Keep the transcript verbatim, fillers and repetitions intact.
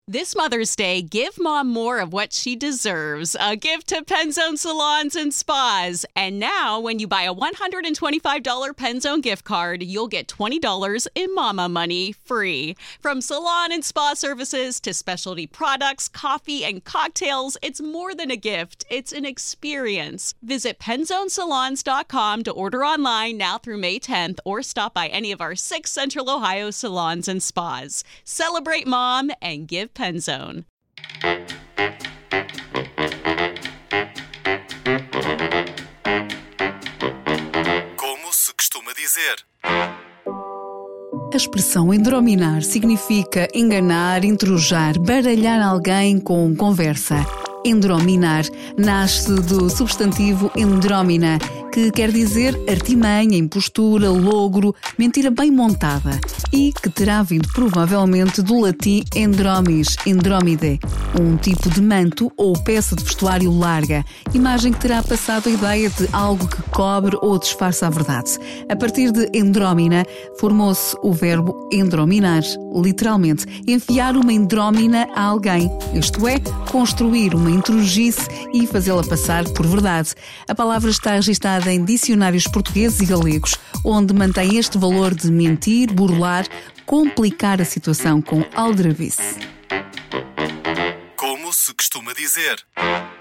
This Mother's Day, give mom more of what she deserves. A gift to Penzone Salons and Spas. And now, when you buy a one hundred twenty-five dollars Penzone gift card, you'll get twenty dollars in mama money free. From salon and spa services to specialty products, coffee, and cocktails, it's more than a gift. It's an experience. Visit Penzone Salons dot com to order online now through May tenth or stop by any of our six Central Ohio salons and spas. Celebrate mom and give Penzone. Como se costuma dizer. A expressão endrominar significa enganar, intrujar, baralhar alguém com conversa. Endrominar nasce do substantivo endrómina, que quer dizer artimanha, impostura, logro, mentira bem montada, e que terá vindo provavelmente do latim endromis, endrómide, um tipo de manto ou peça de vestuário larga, imagem que terá passado a ideia de algo que cobre ou disfarça a verdade. A partir de endrómina, formou-se o verbo endrominar, literalmente, enfiar uma endrómina a alguém, isto é, construir uma intrugice e fazê-la passar por verdade. A palavra está registada em dicionários portugueses e galegos, onde mantém este valor de mentir, burlar, complicar a situação com aldrabice. Como se costuma dizer.